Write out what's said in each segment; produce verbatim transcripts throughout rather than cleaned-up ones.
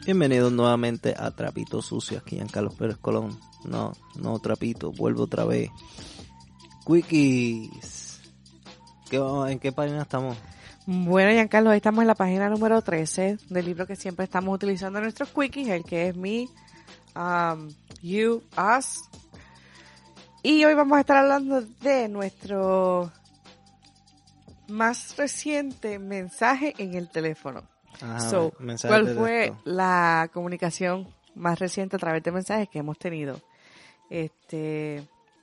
Bienvenidos nuevamente a Trapito Sucio, aquí en Carlos Pérez Colón. No, no Trapito, vuelvo otra vez. Quickies. ¿Qué, ¿En qué página estamos? Bueno, Giancarlo, hoy estamos en la página número trece del libro que siempre estamos utilizando en nuestros quickies, el que es Me, um, You, Us. Y hoy vamos a estar hablando de nuestro más reciente mensaje en el teléfono. Ajá, So, ¿cuál fue la comunicación más reciente a través de mensajes que hemos tenido? Este,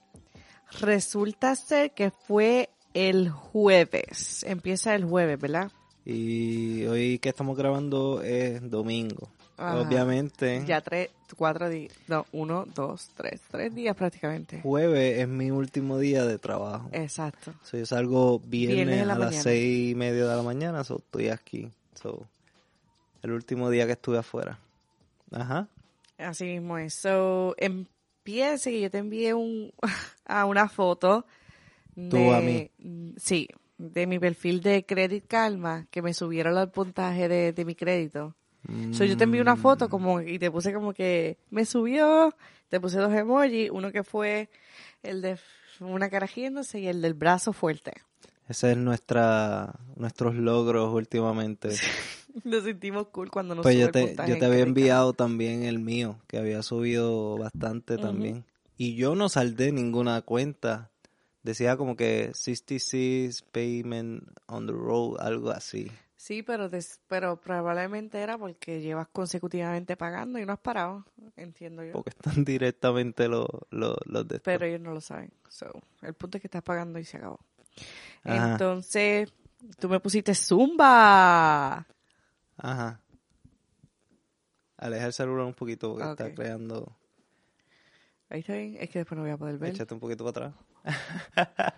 resulta ser que fue el jueves. Empieza el jueves, ¿verdad? Y hoy que estamos grabando es domingo. Ajá. Obviamente. Ya tres, cuatro días. No, uno, dos, tres. Tres días prácticamente. Jueves es mi último día de trabajo. Exacto. So, yo salgo viernes, viernes a mañana. las seis y media de la mañana. So, estoy aquí. So, el último día que estuve afuera. Ajá. Así mismo es. So, empiece que yo te envié un, a una foto. ¿Tú de, a mí? Sí, de mi perfil de Credit Karma, que me subieron el puntaje de, de mi crédito. Mm. So, yo te envié una foto como y te puse como que me subió, te puse dos emojis, uno que fue el de una cara riéndose y el del brazo fuerte. Ese es nuestra nuestros logros últimamente. Nos sentimos cool cuando nos pues sube yo el te, puntaje. Yo te había enviado también el mío, que había subido bastante uh-huh. también. Y yo no saldé ninguna cuenta. Decía como que sesenta y seis payment on the road, algo así. Sí, pero des, pero probablemente era porque llevas consecutivamente pagando y no has parado, entiendo yo. Porque están directamente los los los de esto. Pero ellos no lo saben. So, el punto es que estás pagando y se acabó. Ajá. Entonces, tú me pusiste Zumba. Ajá. Aleja el celular un poquito porque okay. está creando... Ahí está bien. Es que después no voy a poder ver. Échate un poquito para atrás.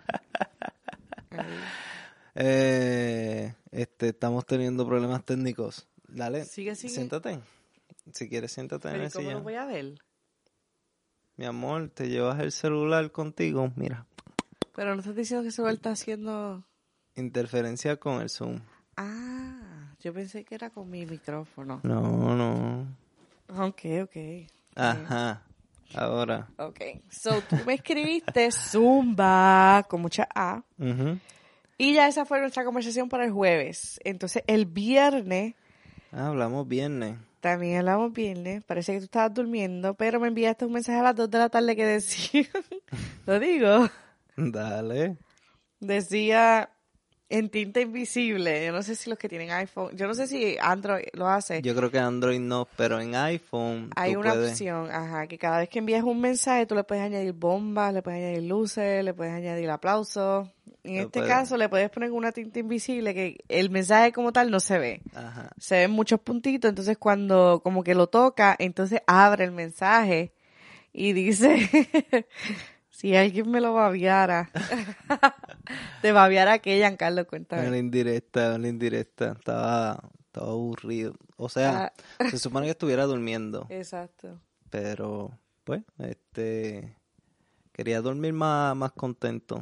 eh, este, estamos teniendo problemas técnicos. Dale, sigue, sigue. Siéntate. Si quieres, siéntate en el sillón. ¿Cómo lo voy a ver? Mi amor, te llevas el celular contigo, mira. Pero no estás diciendo que el celular está haciendo... interferencia con el Zoom. Ah, yo pensé que era con mi micrófono. No, no. Ok, ok. Ajá. Ahora. Ok, so tú me escribiste Zumba con mucha A. Uh-huh. Y ya esa fue nuestra conversación para el jueves. Entonces el viernes. Ah, hablamos viernes. También hablamos viernes. Parece que tú estabas durmiendo, pero me enviaste un mensaje a las dos de la tarde que decía. Lo digo. Dale. Decía en tinta invisible. Yo no sé si los que tienen iPhone, yo no sé si Android lo hace. Yo creo que Android no, pero en iPhone hay tú una puedes... opción, ajá, que cada vez que envías un mensaje tú le puedes añadir bombas, le puedes añadir luces, le puedes añadir aplausos. En Lo este puede. caso le puedes poner una tinta invisible que el mensaje como tal no se ve. Ajá. Se ven muchos puntitos, entonces cuando como que lo toca, entonces abre el mensaje y dice... Si alguien me lo babiara, te babiara que Giancarlo, cuéntame. Una indirecta, una indirecta. Estaba, estaba aburrido. O sea, ah. se supone que estuviera durmiendo. Exacto. Pero, pues, este, quería dormir más, más contento.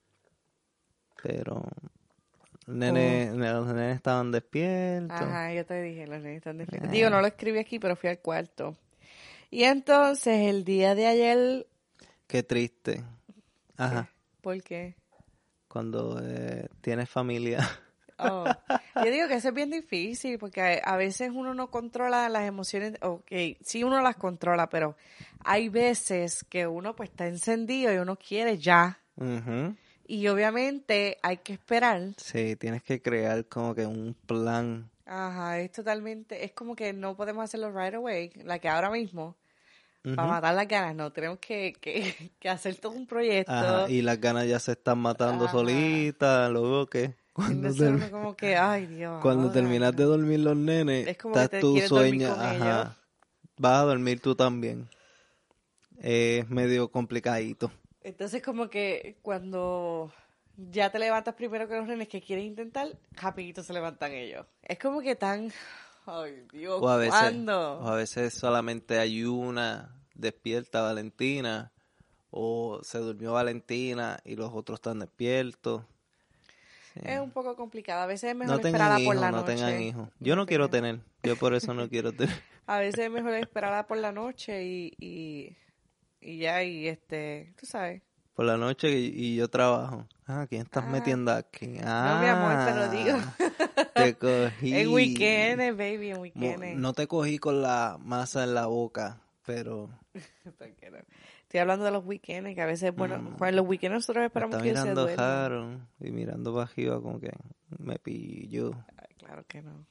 Pero, nene, oh. los nenes estaban despiertos. Ajá, yo te dije, los nenes están despiertos. Ah. Digo, no lo escribí aquí, pero fui al cuarto. Y entonces, el día de ayer... Qué triste. Ajá. ¿Por qué? Cuando eh, tienes familia. Oh. Yo digo que eso es bien difícil porque a veces uno no controla las emociones. Ok, sí uno las controla, pero hay veces que uno pues está encendido y uno quiere ya. Uh-huh. Y obviamente hay que esperar. Sí, tienes que crear como que un plan. Ajá, es totalmente, es como que no podemos hacerlo right away, la que ahora mismo. Uh-huh. Para matar las ganas, no, tenemos que, que, que hacer todo un proyecto. Ajá, y las ganas ya se están matando Ajá. solitas, luego que cuando, term- como que, ay, Dios, cuando ahora, terminas de dormir los nenes, es como estás que te tú sueñas, ajá, ellos. Vas a dormir tú también. Es medio complicadito. Entonces como que cuando ya te levantas primero que los nenes que quieres intentar, rapidito se levantan ellos. Es como que tan... Ay, Dios, o a veces, ¿cuándo? O a veces solamente hay una despierta, Valentina, o se durmió Valentina y los otros están despiertos. Sí. Es un poco complicado. A veces es mejor no esperarla hijos, por la no noche. tengan hijos. Yo no, no quiero tener. Yo por eso no quiero tener. A veces es mejor esperarla por la noche y, y, y ya, y este, tú sabes. Por la noche y, y yo trabajo. Ah, ¿quién estás Ah, metiendo aquí? Ah, no, mi amor, te lo digo. Te cogí. En weekends, baby, en Mo- weekends. No te cogí con la masa en la boca, pero Tranquilo. Estoy hablando de los weekends, que a veces, bueno, Mm. cuando los weekends nosotros me esperamos está que ellos se mirando duerman. raro y mirando para arriba como que me pilló. Ay, claro que no.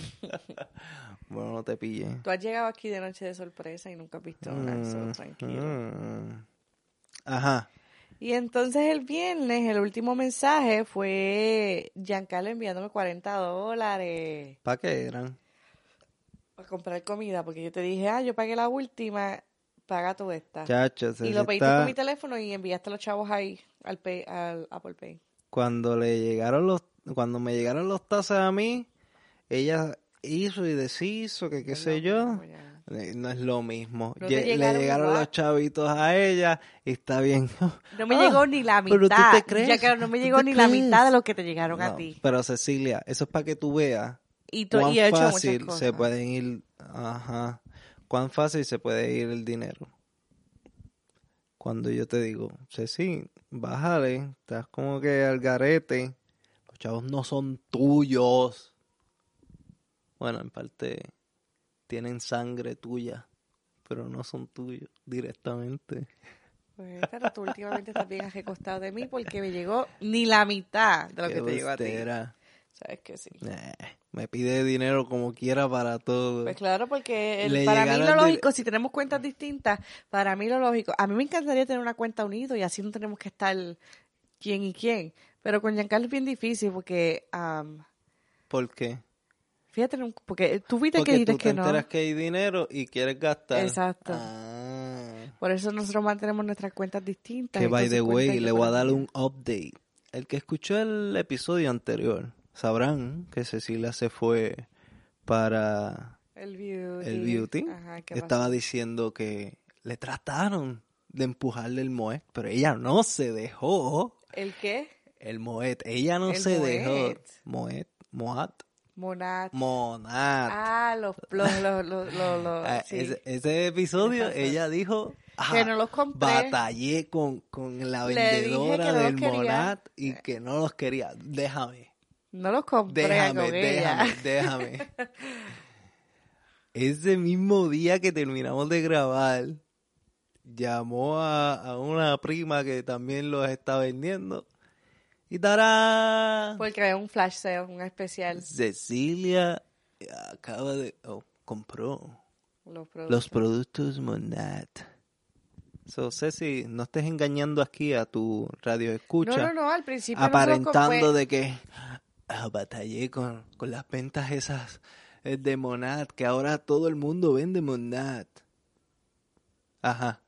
Bueno, no te pillé. Tú has llegado aquí de noche de sorpresa y nunca has visto nada, so, Mm, tranquilo. mm. Ajá. Y entonces el viernes, el último mensaje fue Giancarlo enviándome cuarenta dólares ¿Para qué eran? para comprar comida, porque yo te dije, ah, yo pagué la última, paga tú esta. Chacho, se Y lo se pediste está... con mi teléfono y enviaste los chavos ahí al, pay, al Apple Pay. Cuando le llegaron los... Cuando me llegaron los tazos a mí, ella hizo y deshizo, que qué No es sé lo yo. mismo, ya. Eh, No es lo mismo. No Lle- te le llegaron llegaron igual. los chavitos a ella y está bien. No me Ah, llegó ni la ¿pero tú mitad. te crees? Ya que no me ¿Tú llegó te ni la crees? mitad de lo que te llegaron a No, ti. pero Cecilia, eso es para que tú veas Y, to- cuán y he hecho muchas fácil cosas. se pueden ir, ajá, cuán fácil se puede ir el dinero. Cuando yo te digo, Ceci, bájale, estás como que al garete, los chavos no son tuyos. Bueno, en parte tienen sangre tuya, pero no son tuyos directamente. Pues, pero tú últimamente estás bien recostado de mí porque me llegó ni la mitad de lo Qué que te llegó a ti. bustera. Sabes que sí. Eh, me pide dinero como quiera para todo. Pues claro, porque el- Le para mí llegaron lo de- lógico, si tenemos cuentas distintas, para mí lo lógico, a mí me encantaría tener una cuenta unido y así no tenemos que estar quién y quién. Pero con Giancarlo es bien difícil porque, am, ¿Por qué? fíjate, un- porque tú viste que Porque dices tú te que no. enteras que hay dinero y quieres gastar. Exacto. Ah. Por eso nosotros mantenemos nuestras cuentas distintas. Que by entonces the way, cuentas yo le voy a para dar mí. un update. El que escuchó el episodio anterior, sabrán que Cecilia se fue para El beauty. el beauty. Ajá, ¿qué Estaba pasó? diciendo que le trataron de empujarle el moed, pero ella no se dejó. ¿El qué? El moed, ella no El se moed. dejó. Moed, moat, Monat. monat. Ah, los, los, los, los, los, los- Ah, sí. ese, ese episodio, Tienes razón. ella dijo "Ah, Que no los compré. batallé con, con la Le dije vendedora que no los del quería. Monat y que no los quería. Déjame, No los compré déjame, con déjame, ella. déjame. Ese mismo día que terminamos de grabar, llamó a, a una prima que también los está vendiendo. Y tará, Porque hay un flash sale, un especial. Cecilia acaba de... oh, compró Los productos. los productos Monat. So, Ceci, no estés engañando aquí a tu radio escucha, No, no, no, al principio no se los aparentando compré. de que ah, batallé con, con las ventas esas eh, de Monat, que ahora todo el mundo vende Monat. Ajá.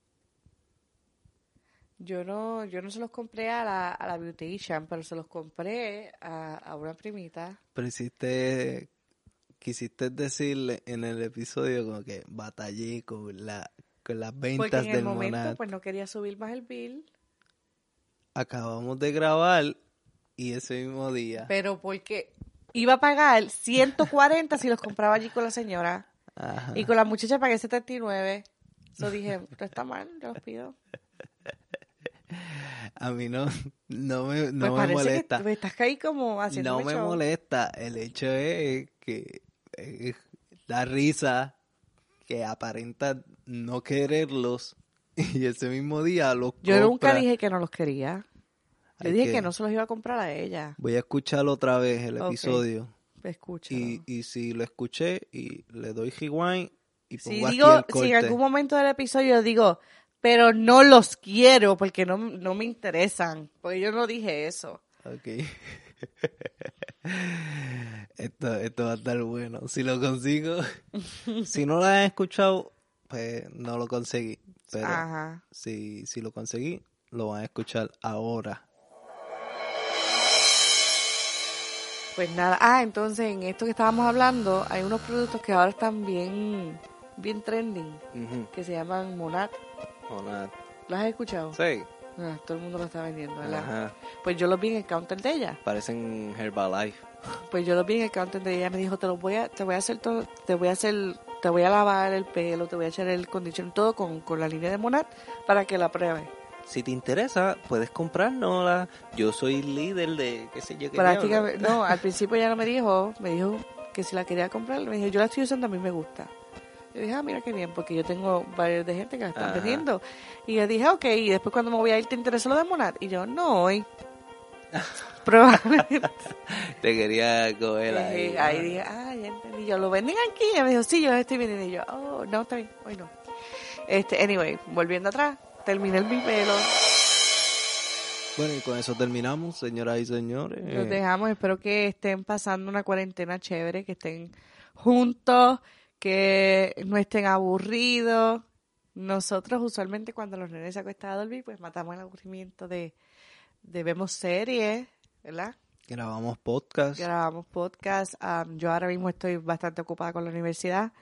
Yo no, yo no se los compré a la, a la beautician, pero se los compré a, a una primita. Pero hiciste, quisiste decirle en el episodio como que batallé con, la, con las Porque ventas en el del momento Monat. pues no quería subir más el bill. Acabamos de grabar y ese mismo día. Pero porque iba a pagar ciento cuarenta si los compraba allí con la señora. Ajá. Y con la muchacha pagué setenta y nueve. Eso dije, no está mal, yo los pido. A mí no, no me, no Pues me parece molesta. que estás ahí como haciendo No me show. molesta. El hecho es que eh, da risa que aparenta no quererlos y ese mismo día los Yo nunca compra. dije que no los quería. Yo Hay dije que- que no se los iba a comprar a ella. Voy a escuchar otra vez el Ok. episodio Escúchalo. y, y si lo escuché y le doy rewind y pongo Si aquí digo, el corte. si en algún momento del episodio digo, pero no los quiero porque no, no me interesan. Porque yo no dije eso. Ok. Esto, esto va a estar bueno. Si lo consigo, si no lo han escuchado, pues no lo conseguí. Pero Ajá. si, si lo conseguí, lo van a escuchar ahora. Pues nada. Ah, entonces en esto que estábamos hablando, hay unos productos que ahora están bien, bien trending, que se llaman Monat. Monat. ¿Los has escuchado? Sí. Ah, todo el mundo lo está vendiendo, ¿verdad? Ajá. Pues yo los vi en el counter de ella. Parecen Herbalife. Pues yo los vi en el counter de ella. Me dijo, te los voy a, te voy a hacer todo, te voy a hacer te voy a lavar el pelo, te voy a echar el conditioner, todo con, con la línea de Monat para que la pruebes. Si te interesa, puedes comprárnosla. Yo soy líder de qué sé yo qué. Prácticamente, no, al principio ya no me dijo, me dijo que si la quería comprar, me dijo, yo la estoy usando, a mí me gusta. Yo dije, ah, mira qué bien, porque yo tengo varios de gente que la están Ajá. vendiendo. Y yo dije, ok, y después cuando me voy a ir, ¿te interesa lo de Monat? Y yo, no, hoy. Probablemente. Te quería coger ahí. Dije, ahí dije, ah, ya entendí. Yo, ¿lo venden aquí? Y me dijo, sí, yo los estoy vendiendo. Y yo, oh, no, está bien, hoy no. Este, anyway, volviendo atrás, terminé mi pelo. Bueno, y con eso terminamos, señoras y señores. Los dejamos, espero que estén pasando una cuarentena chévere, que estén juntos, que no estén aburridos. Nosotros usualmente cuando los nenes se acuestan a dormir, pues matamos el aburrimiento de, de vemos series, ¿verdad? Grabamos podcast. Grabamos podcast. Um, yo ahora mismo estoy bastante ocupada con la universidad,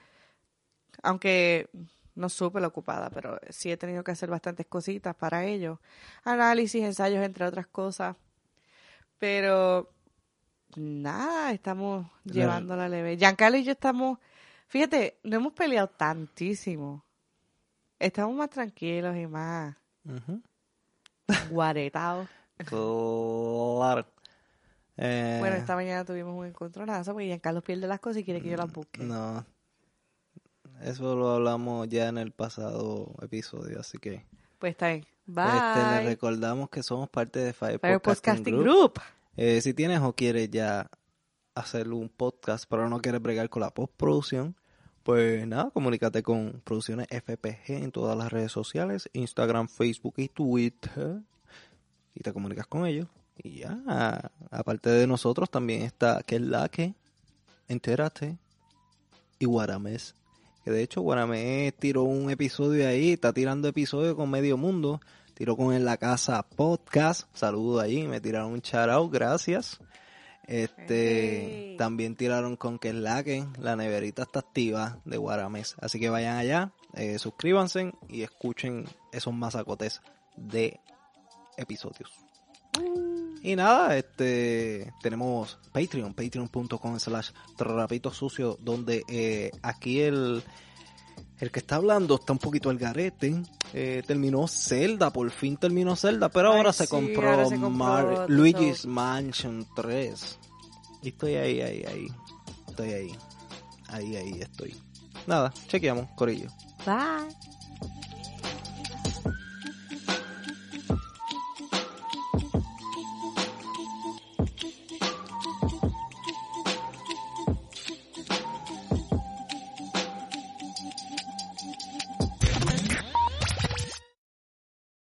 aunque no súper ocupada, pero sí he tenido que hacer bastantes cositas para ello. Análisis, ensayos, entre otras cosas. Pero nada, estamos llevándola leve. Giancarlo y yo estamos, fíjate, no hemos peleado tantísimo. Estamos más tranquilos y más Uh-huh. guaretados. Claro. Eh, Bueno, esta mañana tuvimos un encontronazo porque Giancarlo pierde las cosas y quiere que yo las busque. No. Eso lo hablamos ya en el pasado episodio, así que... Pues está bien. Bye. Este, les recordamos que somos parte de Fire, Fire Podcasting, Podcasting Group. Group. Eh, si tienes o quieres ya hacer un podcast, pero no quieres bregar con la postproducción, pues nada, comunícate con Producciones F P G en todas las redes sociales, Instagram, Facebook y Twitter, y te comunicas con ellos. Y ya, aparte de nosotros también está Que es la que, Entérate y Guaramés. Que de hecho Guaramés tiró un episodio ahí, está tirando episodios con Medio Mundo, tiró con En la Casa Podcast, saludo ahí, me tiraron un shout out, gracias. Este, Hey. También tiraron con Que es la que, la neverita está activa de Guaramés, así que vayan allá, eh, suscríbanse y escuchen esos masacotes de episodios. Y nada, este tenemos Patreon, patreon.com slash trapito sucio, donde eh, aquí el el que está hablando está un poquito al garete. Eh, terminó Zelda, por fin terminó Zelda, pero Ay, ahora se sí, compró, ahora se compró Mar- otro. Luigi's Mansion tres. Y estoy ahí, ahí, ahí. Estoy ahí. Ahí, ahí estoy. Nada, chequeamos, corillo. Bye.